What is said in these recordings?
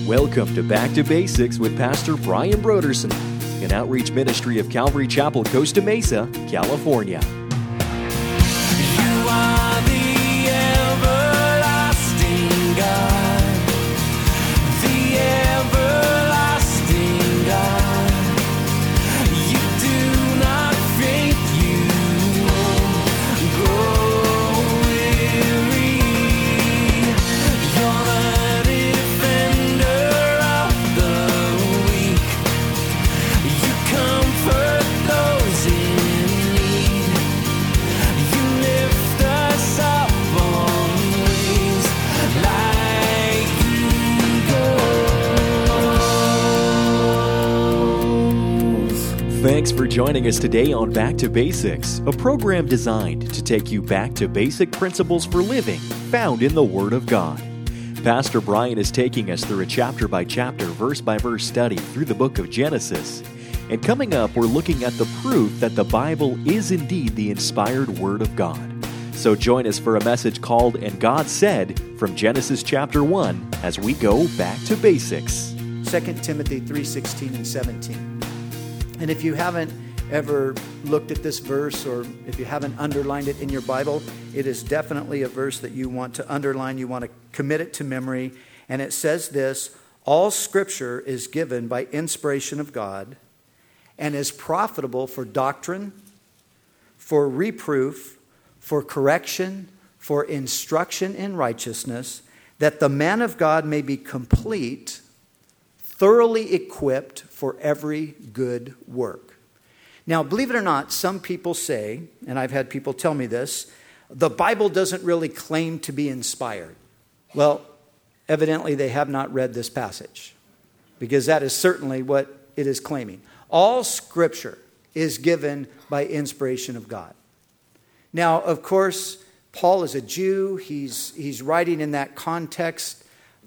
Welcome to Back to Basics with Pastor Brian Broderson, an outreach ministry of Calvary Chapel, Costa Mesa, California. You are the everlasting God, the everlasting God. You do not faint, you won't grow weary. You're the defender of the weak. You comfort those in need. You lift us up on wings like eagles. Thanks for joining us today on Back to Basics, a program designed to take you back to basic principles for living found in the Word of God. Pastor Brian is taking us through a chapter-by-chapter, verse-by-verse study through the book of Genesis. And coming up, we're looking at the proof that the Bible is indeed the inspired Word of God. So join us for a message called And God Said from Genesis chapter 1 as we go back to basics. 2 Timothy 3:16 and 17. And if you haven't ever looked at this verse, or if you haven't underlined it in your Bible, it is definitely a verse that you want to underline, you want to commit it to memory. And it says this: all Scripture is given by inspiration of God and is profitable for doctrine, for reproof, for correction, for instruction in righteousness, that the man of God may be complete, thoroughly equipped for every good work. Now, believe it or not, some people say, and I've had people tell me this, the Bible doesn't really claim to be inspired. Well, evidently they have not read this passage, because that is certainly what it is claiming. All Scripture is given by inspiration of God. Now, of course, Paul is a Jew. He's writing in that context,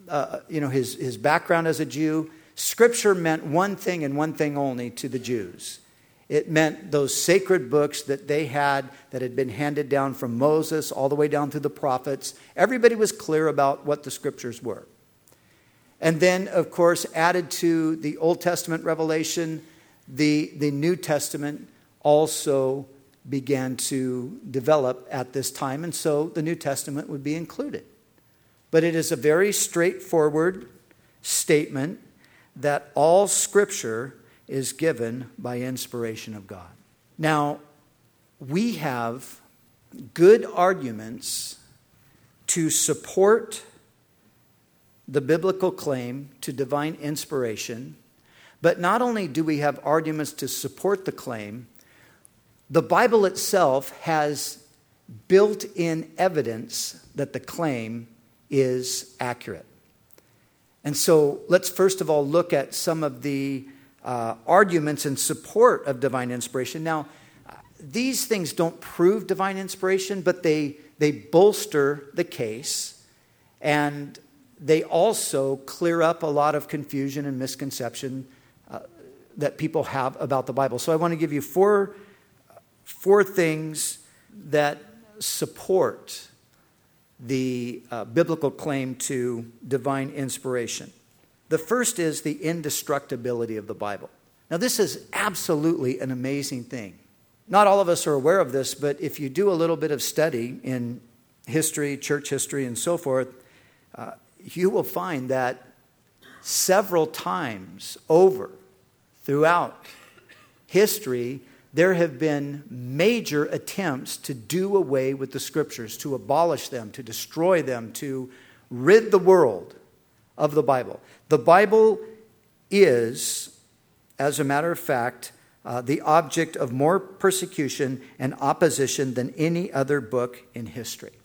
his background as a Jew. Scripture meant one thing and one thing only to the Jews. It meant those sacred books that they had that had been handed down from Moses all the way down through the prophets. Everybody was clear about what the Scriptures were. And then, of course, added to the Old Testament revelation, the New Testament also began to develop at this time, and so the New Testament would be included. But it is a very straightforward statement that all Scripture is given by inspiration of God. Now, we have good arguments to support the biblical claim to divine inspiration, but not only do we have arguments to support the claim, the Bible itself has built-in evidence that the claim is accurate. And so let's first of all look at some of the arguments in support of divine inspiration. Now, these things don't prove divine inspiration, but they bolster the case, and they also clear up a lot of confusion and misconception that people have about the Bible. So I want to give you four things that support the biblical claim to divine inspiration. The first is the indestructibility of the Bible. Now, this is absolutely an amazing thing. Not all of us are aware of this, but if you do a little bit of study in history, church history, and so forth, you will find that several times over throughout history, there have been major attempts to do away with the Scriptures, to abolish them, to destroy them, to rid the world of the Bible. The Bible is, as a matter of fact, the object of more persecution and opposition than any other book in history.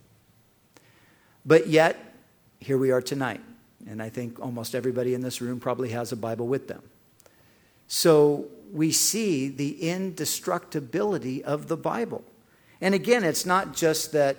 But yet, here we are tonight, and I think almost everybody in this room probably has a Bible with them. So we see the indestructibility of the Bible. And again, it's not just that,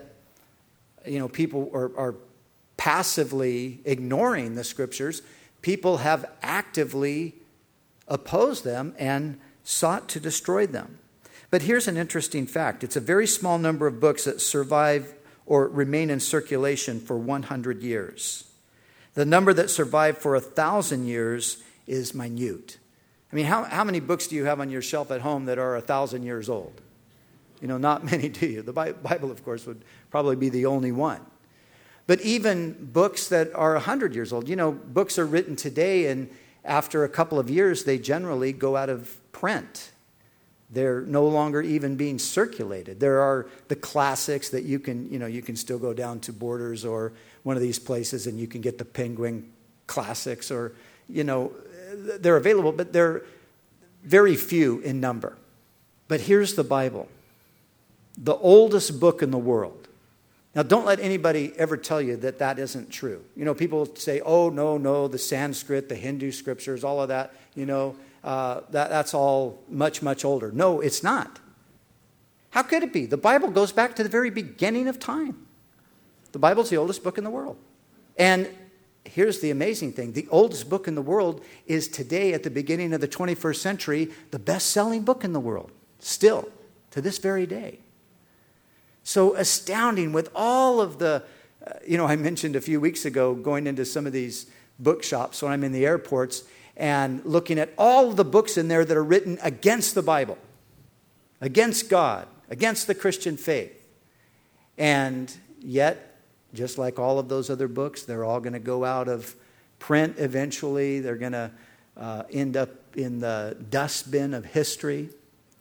people are passively ignoring the Scriptures. People have actively opposed them and sought to destroy them. But here's an interesting fact. It's a very small number of books that survive or remain in circulation for 100 years. The number that survived for 1,000 years is minute. I mean, how many books do you have on your shelf at home that are 1,000 years old? Not many, do you? The Bible, of course, would probably be the only one. But even books that are 100 years old, books are written today, and after a couple of years, they generally go out of print. They're no longer even being circulated. There are the classics that you can still go down to Borders or one of these places and you can get the Penguin classics, or, they're available, but they're very few in number. But here's the Bible, the oldest book in the world. Now, don't let anybody ever tell you that that isn't true. People say, oh, no, the Sanskrit, the Hindu scriptures, all of that, that's all much, much older. No, it's not. How could it be? The Bible goes back to the very beginning of time. The Bible's the oldest book in the world. And here's the amazing thing. The oldest book in the world is today, at the beginning of the 21st century, the best-selling book in the world. Still, to this very day. So astounding with all of the, I mentioned a few weeks ago going into some of these bookshops when I'm in the airports and looking at all of the books in there that are written against the Bible, against God, against the Christian faith. And yet, just like all of those other books, they're all going to go out of print eventually. They're going to end up in the dustbin of history.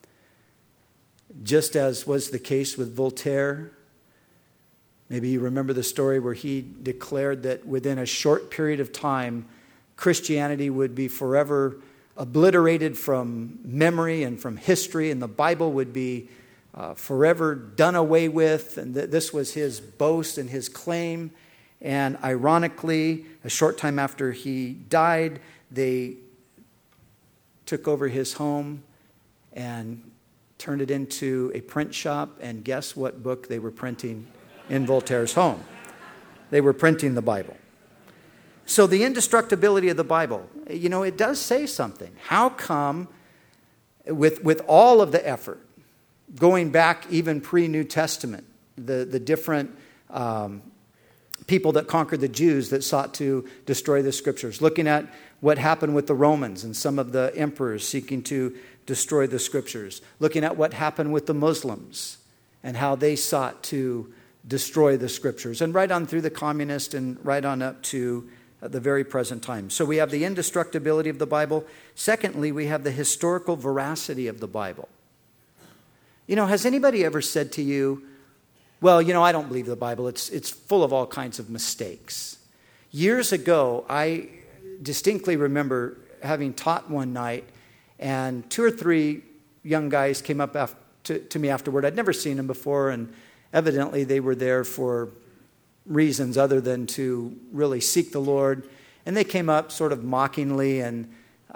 Just as was the case with Voltaire. Maybe you remember the story where he declared that within a short period of time, Christianity would be forever obliterated from memory and from history, and the Bible would be forever done away with. And this was his boast and his claim. And ironically, a short time after he died, they took over his home and turned it into a print shop, and guess what book they were printing in Voltaire's home? They were printing the Bible. So the indestructibility of the Bible, it does say something. How come, with all of the effort, going back even pre-New Testament, the different people that conquered the Jews that sought to destroy the Scriptures, looking at what happened with the Romans and some of the emperors seeking to destroy the Scriptures, looking at what happened with the Muslims and how they sought to destroy the Scriptures, and right on through the communists and right on up to the very present time. So we have the indestructibility of the Bible. Secondly, we have the historical veracity of the Bible. Has anybody ever said to you, well, I don't believe the Bible. It's full of all kinds of mistakes. Years ago, I distinctly remember having taught one night, and 2 or 3 young guys came up to me afterward. I'd never seen them before, and evidently they were there for reasons other than to really seek the Lord. And they came up sort of mockingly, and,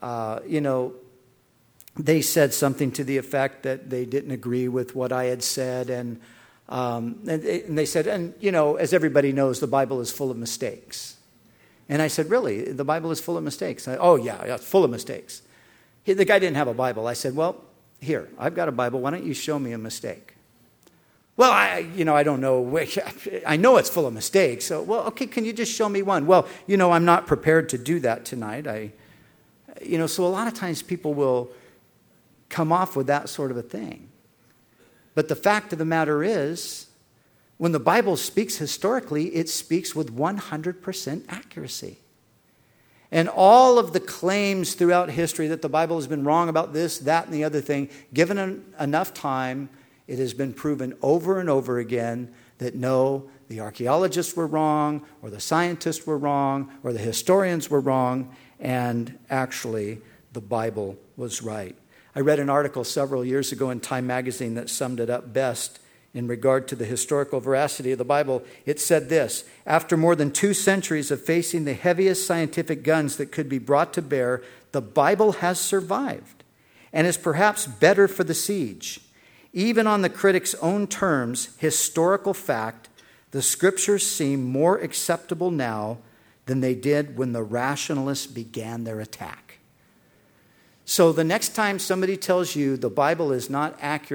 they said something to the effect that they didn't agree with what I had said. And they said, as everybody knows, the Bible is full of mistakes. And I said, really? The Bible is full of mistakes? Oh, yeah, it's full of mistakes. The guy didn't have a Bible. I said, well, here, I've got a Bible. Why don't you show me a mistake? Well, I don't know. I know it's full of mistakes. So, well, okay, can you just show me one? Well, I'm not prepared to do that tonight. So a lot of times people will come off with that sort of a thing. But the fact of the matter is, when the Bible speaks historically, it speaks with 100% accuracy. And all of the claims throughout history that the Bible has been wrong about this, that, and the other thing, given enough time, it has been proven over and over again that no, the archaeologists were wrong, or the scientists were wrong, or the historians were wrong, and actually the Bible was right. I read an article several years ago in Time magazine that summed it up best in regard to the historical veracity of the Bible. It said this: after more than 2 centuries of facing the heaviest scientific guns that could be brought to bear, the Bible has survived and is perhaps better for the siege. Even on the critic's own terms, historical fact, the Scriptures seem more acceptable now than they did when the rationalists began their attack. So the next time somebody tells you the Bible is not accurate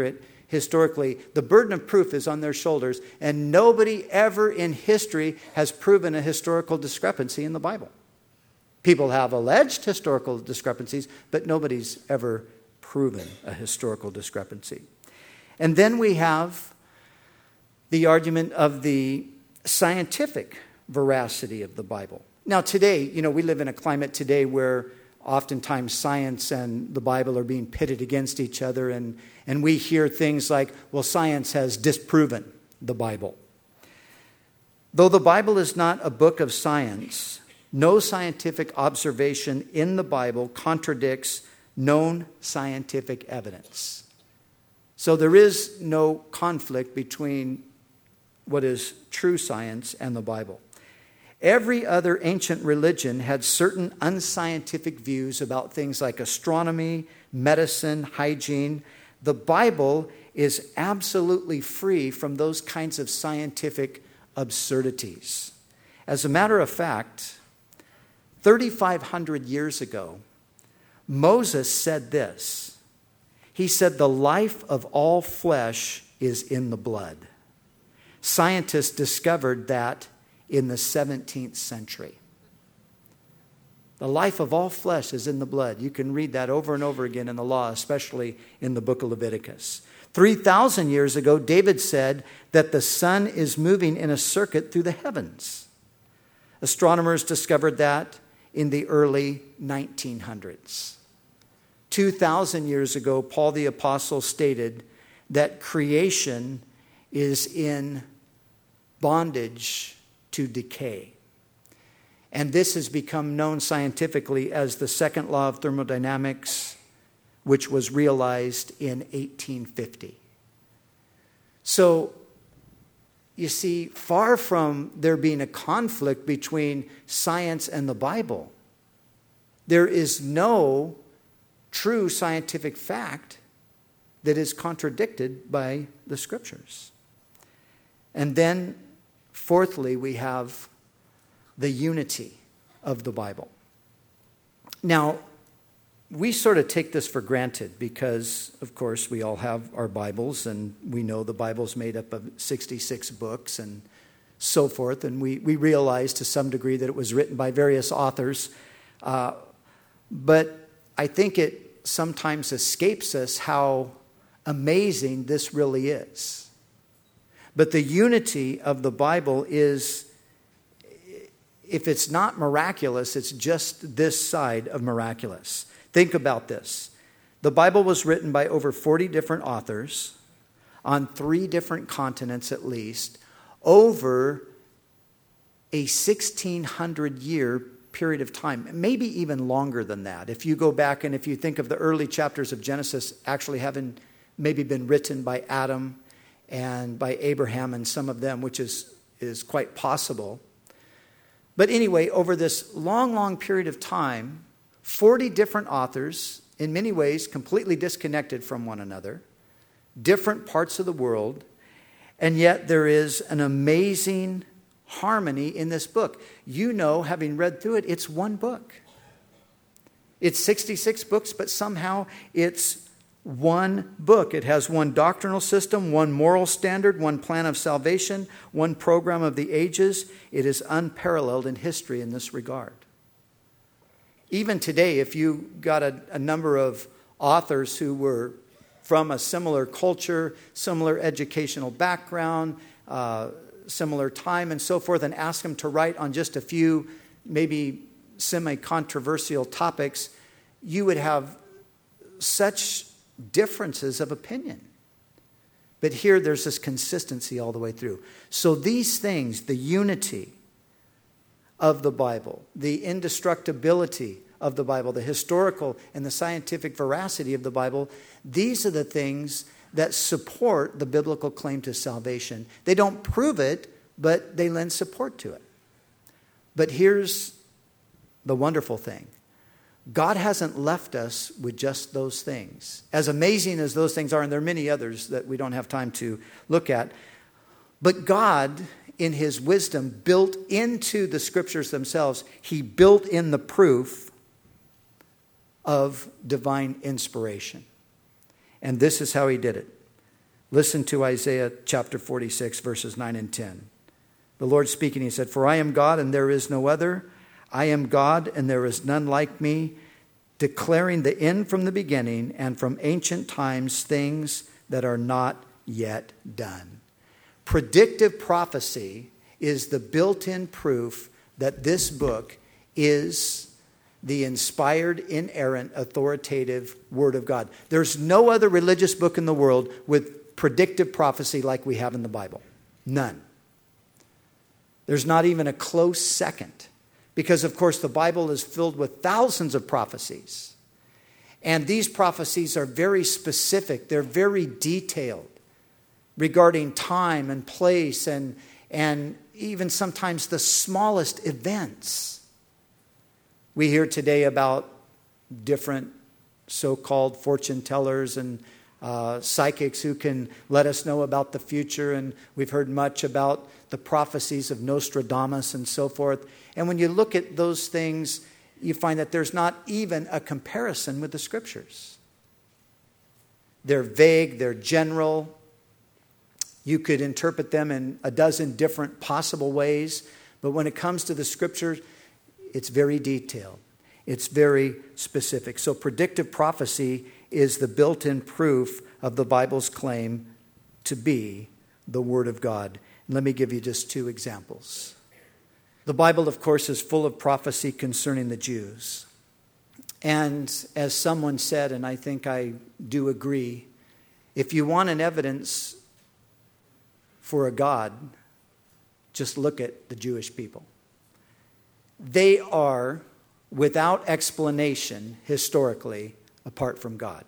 historically, the burden of proof is on their shoulders, and nobody ever in history has proven a historical discrepancy in the Bible. People have alleged historical discrepancies, but nobody's ever proven a historical discrepancy. And then we have the argument of the scientific veracity of the Bible. Now today, we live in a climate today where oftentimes science and the Bible are being pitted against each other, and we hear things like, well, science has disproven the Bible. Though the Bible is not a book of science, no scientific observation in the Bible contradicts known scientific evidence. So there is no conflict between what is true science and the Bible. Every other ancient religion had certain unscientific views about things like astronomy, medicine, hygiene. The Bible is absolutely free from those kinds of scientific absurdities. As a matter of fact, 3,500 years ago, Moses said this. He said, "The life of all flesh is in the blood." Scientists discovered that in the 17th century. The life of all flesh is in the blood. You can read that over and over again in the law, especially in the book of Leviticus. 3,000 years ago, David said that the sun is moving in a circuit through the heavens. Astronomers discovered that in the early 1900s. 2,000 years ago, Paul the Apostle stated that creation is in bondage to decay. And this has become known scientifically as the second law of thermodynamics, which was realized in 1850. So, you see, far from there being a conflict between science and the Bible, there is no true scientific fact that is contradicted by the Scriptures. And then, fourthly, we have the unity of the Bible. Now, we sort of take this for granted because, of course, we all have our Bibles, and we know the Bible's made up of 66 books and so forth, and we realize to some degree that it was written by various authors. But I think it sometimes escapes us how amazing this really is. But the unity of the Bible is, if it's not miraculous, it's just this side of miraculous. Think about this. The Bible was written by over 40 different authors on 3 different continents at least, over a 1,600-year period of time, maybe even longer than that. If you go back and if you think of the early chapters of Genesis actually having maybe been written by Adam and by Abraham and some of them, which is quite possible. But anyway, over this long period of time, 40 different authors, in many ways completely disconnected from one another, different parts of the world, and yet there is an amazing harmony in this book. You know, having read through it, it's one book. It's 66 books, but somehow it's one book. It has one doctrinal system, one moral standard, one plan of salvation, one program of the ages. It is unparalleled in history in this regard. Even today, if you got a number of authors who were from a similar culture, similar educational background, similar time and so forth, and ask them to write on just a few maybe semi-controversial topics, you would have such differences of opinion. But here there's this consistency all the way through. So these things, the unity of the Bible, the indestructibility of the Bible, the historical and the scientific veracity of the Bible, these are the things that support the biblical claim to salvation. They don't prove it, but they lend support to it. But here's the wonderful thing. God hasn't left us with just those things. As amazing as those things are, and there are many others that we don't have time to look at, but God, in His wisdom, built into the Scriptures themselves, He built in the proof of divine inspiration. And this is how He did it. Listen to Isaiah chapter 46, verses 9 and 10. The Lord speaking, he said, "For I am God and there is no other. I am God and there is none like me, declaring the end from the beginning and from ancient times things that are not yet done." Predictive prophecy is the built-in proof that this book is the inspired, inerrant, authoritative Word of God. There's no other religious book in the world with predictive prophecy like we have in the Bible. None. There's not even a close second. Because, of course, the Bible is filled with thousands of prophecies. And these prophecies are very specific. They're very detailed regarding time and place and even sometimes the smallest events. We hear today about different so-called fortune tellers and psychics who can let us know about the future. And we've heard much about the prophecies of Nostradamus and so forth. And when you look at those things, you find that there's not even a comparison with the Scriptures. They're vague, they're general. You could interpret them in a dozen different possible ways. But when it comes to the Scriptures, it's very detailed. It's very specific. So predictive prophecy is the built-in proof of the Bible's claim to be the Word of God. And let me give you just two examples. The Bible, of course, is full of prophecy concerning the Jews. And as someone said, and I think I do agree, if you want an evidence for a God, just look at the Jewish people. They are, without explanation, historically, apart from God.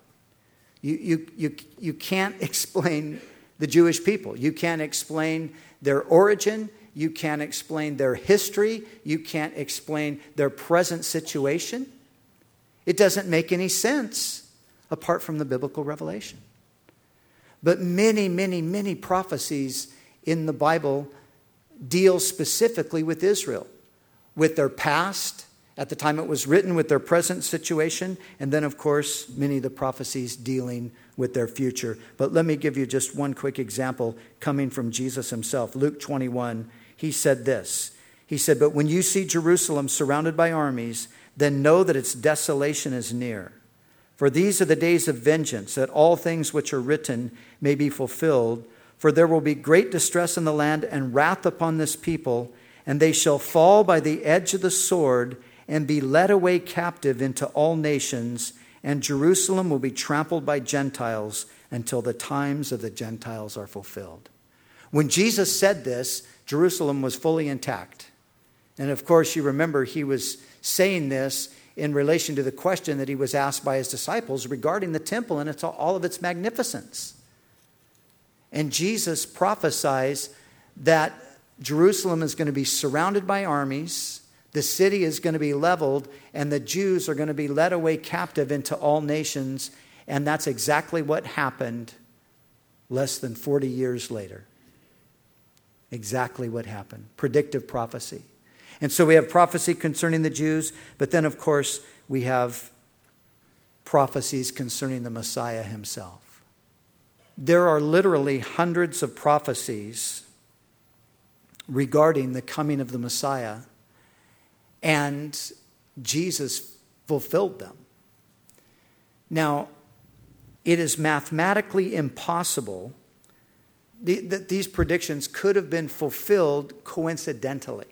You can't explain the Jewish people. You can't explain their origin. You can't explain their history. You can't explain their present situation. It doesn't make any sense apart from the biblical revelation. But many, many, many prophecies in the Bible deal specifically with Israel, with their past, at the time it was written, with their present situation, and then, of course, many of the prophecies dealing with their future. But let me give you just one quick example coming from Jesus himself. Luke 21, he said this. He said, "But when you see Jerusalem surrounded by armies, then know that its desolation is near. For these are the days of vengeance, that all things which are written may be fulfilled. For there will be great distress in the land and wrath upon this people, and they shall fall by the edge of the sword and be led away captive into all nations, and Jerusalem will be trampled by Gentiles until the times of the Gentiles are fulfilled." When Jesus said this, Jerusalem was fully intact. And of course, you remember he was saying this in relation to the question that he was asked by his disciples regarding the temple and all of its magnificence. And Jesus prophesies that Jerusalem is going to be surrounded by armies, the city is going to be leveled, and the Jews are going to be led away captive into all nations. And that's exactly what happened less than 40 years later. Exactly what happened. Predictive prophecy. And so we have prophecy concerning the Jews, but then, of course, we have prophecies concerning the Messiah himself. There are literally hundreds of prophecies regarding the coming of the Messiah, and Jesus fulfilled them. Now, it is mathematically impossible that these predictions could have been fulfilled coincidentally.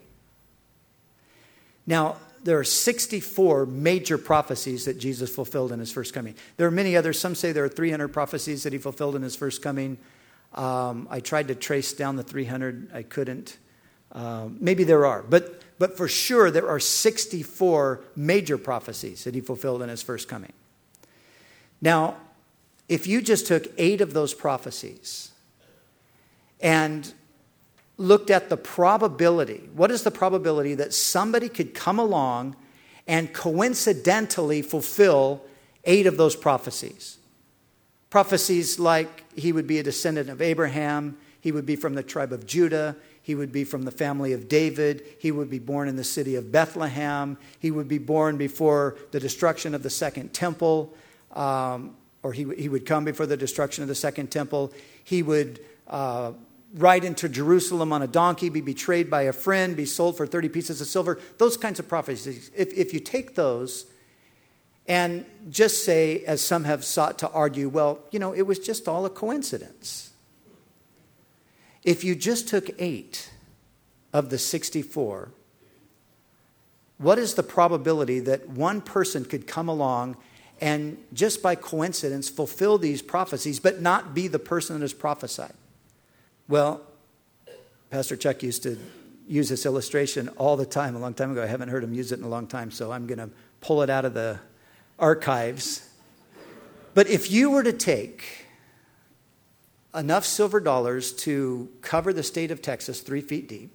Now, there are 64 major prophecies that Jesus fulfilled in his first coming. There are many others. Some say there are 300 prophecies that he fulfilled in his first coming. I tried to trace down the 300. I couldn't. Maybe there are. But for sure, there are 64 major prophecies that he fulfilled in his first coming. Now, if you just took 8 of those prophecies and looked at the probability, what is the probability that somebody could come along and coincidentally fulfill 8 of those prophecies? Prophecies like he would be a descendant of Abraham, he would be from the tribe of Judah, he would be from the family of David, he would be born in the city of Bethlehem, he would be born before the destruction of the second temple. or he would come before the destruction of the second temple. He would ride into Jerusalem on a donkey, be betrayed by a friend, be sold for 30 pieces of silver. Those kinds of prophecies. If you take those and just say, as some have sought to argue, well, it was just all a coincidence. If you just took 8 of the 64, what is the probability that one person could come along and just by coincidence fulfill these prophecies, but not be the person that is prophesied? Well, Pastor Chuck used to use this illustration all the time, a long time ago. I haven't heard him use it in a long time, so I'm going to pull it out of the archives. But if you were to take enough silver dollars to cover the state of Texas 3 feet deep,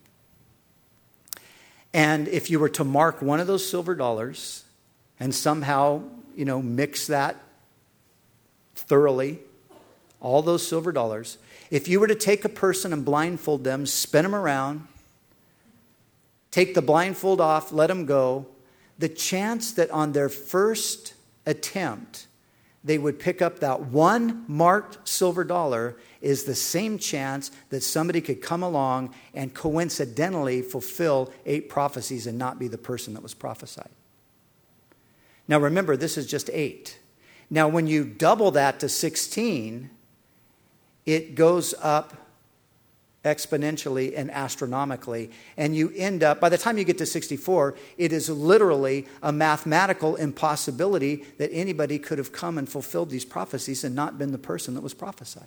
and if you were to mark one of those silver dollars and somehow, mix that thoroughly, all those silver dollars, if you were to take a person and blindfold them, spin them around, take the blindfold off, let them go, the chance that on their first attempt they would pick up that one marked silver dollar is the same chance that somebody could come along and coincidentally fulfill 8 prophecies and not be the person that was prophesied. Now remember, this is just 8. Now when you double that to 16, it goes up exponentially and astronomically. And you end up, by the time you get to 64, it is literally a mathematical impossibility that anybody could have come and fulfilled these prophecies and not been the person that was prophesied.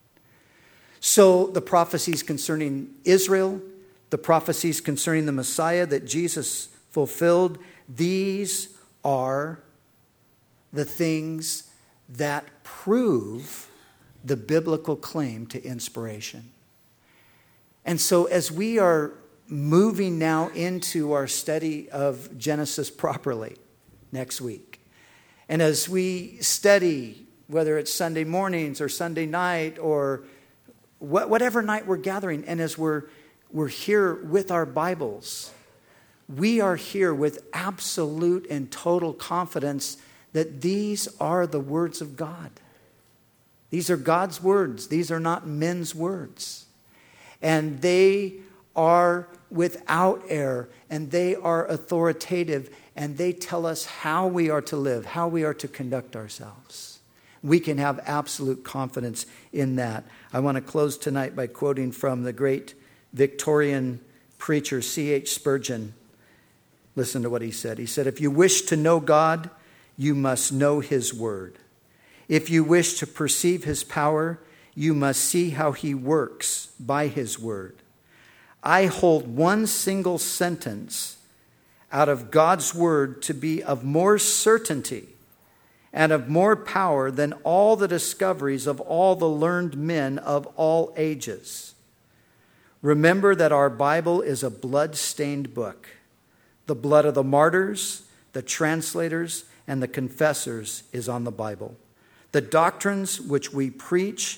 So the prophecies concerning Israel, the prophecies concerning the Messiah that Jesus fulfilled, these are the things that prove the biblical claim to inspiration. And so as we are moving now into our study of Genesis properly next week, and as we study, whether it's Sunday mornings or Sunday night or whatever night we're gathering, and as we're here with our Bibles, we are here with absolute and total confidence that these are the words of God. These are God's words. These are not men's words. And they are without error, and they are authoritative, and they tell us how we are to live, how we are to conduct ourselves. We can have absolute confidence in that. I want to close tonight by quoting from the great Victorian preacher C.H. Spurgeon. Listen to what he said. He said, "If you wish to know God, you must know His word. If you wish to perceive His power, you must see how He works by His word. I hold one single sentence out of God's word to be of more certainty and of more power than all the discoveries of all the learned men of all ages. Remember that our Bible is a blood-stained book. The blood of the martyrs, the translators, and the confessors is on the Bible. The doctrines which we preach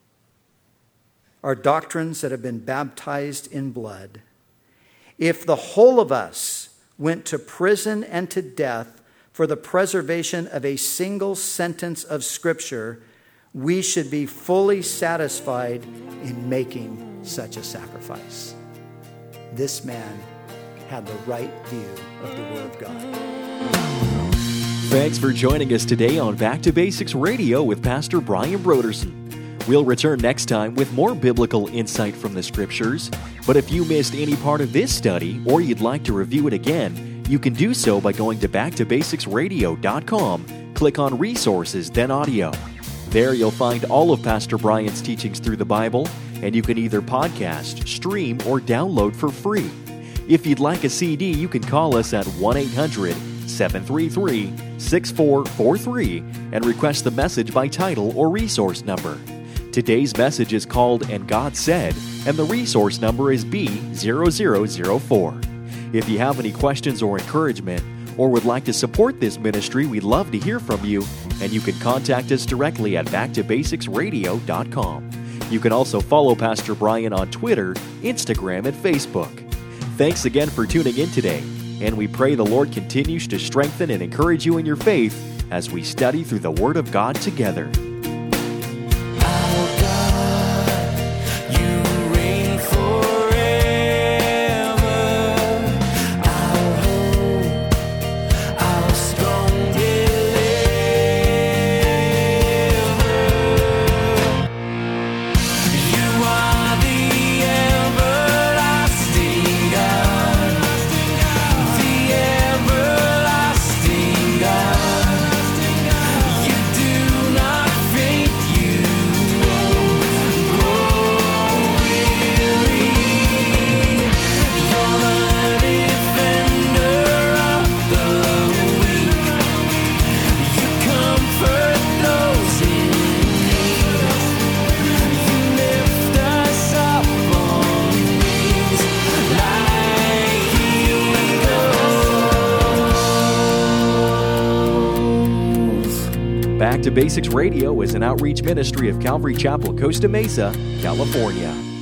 are doctrines that have been baptized in blood. If the whole of us went to prison and to death for the preservation of a single sentence of Scripture, we should be fully satisfied in making such a sacrifice." This man had the right view of the Word of God. Thanks for joining us today on Back to Basics Radio with Pastor Brian Brodersen. We'll return next time with more biblical insight from the Scriptures. But if you missed any part of this study or you'd like to review it again, you can do so by going to backtobasicsradio.com, click on Resources, then Audio. There you'll find all of Pastor Brian's teachings through the Bible, and you can either podcast, stream, or download for free. If you'd like a CD, you can call us at 1-800-733-6443 and request the message by title or resource number. Today's message is called And God Said, and the resource number is B0004. If you have any questions or encouragement, or would like to support this ministry, we'd love to hear from you, and you can contact us directly at backtobasicsradio.com. You can also follow Pastor Brian on Twitter, Instagram, and Facebook. Thanks again for tuning in today, and we pray the Lord continues to strengthen and encourage you in your faith as we study through the Word of God together. Our God, you reign forever. Our hope, our strong deliverer. You are the everlasting God, the everlasting God. You do not faint, you won't grow weary. You're the defender of the weak. You comfort those in need. You lift us up on wings like eagles. Back to Basics Radio is an outreach ministry of Calvary Chapel, Costa Mesa, California.